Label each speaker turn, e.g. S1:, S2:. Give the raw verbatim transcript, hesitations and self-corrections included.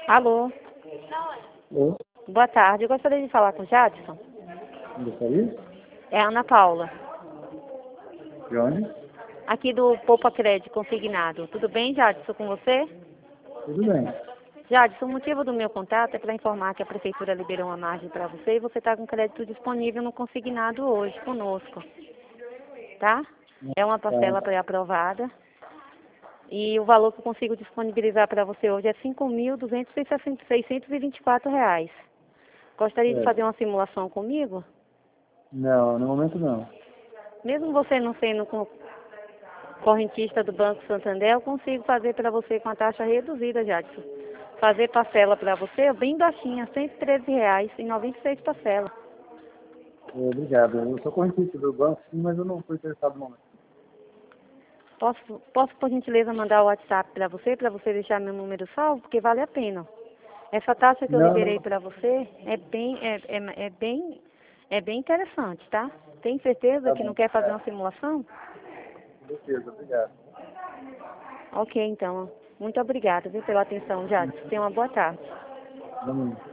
S1: Alô,
S2: Oi,
S1: boa tarde. Eu gostaria de falar com o Jadson.
S2: gostaria?
S1: É a Ana Paula,
S2: De onde?
S1: aqui do Poupa Crédito Consignado. Tudo bem, Jadson, com você?
S2: Tudo bem.
S1: Jadson, o motivo do meu contato é para informar que a Prefeitura liberou uma margem para você e você está com crédito disponível no consignado hoje conosco, tá? É uma parcela
S2: Tá.
S1: pré-aprovada e o valor que eu consigo disponibilizar para você hoje é cinco mil duzentos e seiscentos e vinte e quatro reais. Gostaria de
S2: Certo.
S1: fazer uma simulação comigo?
S2: Não, no momento não.
S1: Mesmo você não sendo com- correntista do Banco Santander, eu consigo fazer para você com a taxa reduzida, Jadson. Fazer parcela para você bem baixinha, cento e treze reais e noventa e seis parcelas.
S2: Obrigado. Eu sou correntista do banco, sim, mas eu não estou interessado no momento.
S1: Posso, posso, por gentileza, mandar o WhatsApp para você, para você deixar meu número salvo? Porque vale a pena. Essa taxa que eu
S2: Não,
S1: liberei
S2: não.
S1: para você é bem, é, é, é bem, é bem interessante, tá? Tem certeza
S2: Tá
S1: que não
S2: bom.
S1: quer fazer
S2: É,
S1: uma simulação?
S2: com certeza. Obrigado.
S1: Ok, então. Muito obrigada, viu, pela atenção, Jadson. Tenha uma boa tarde.
S2: Vamos.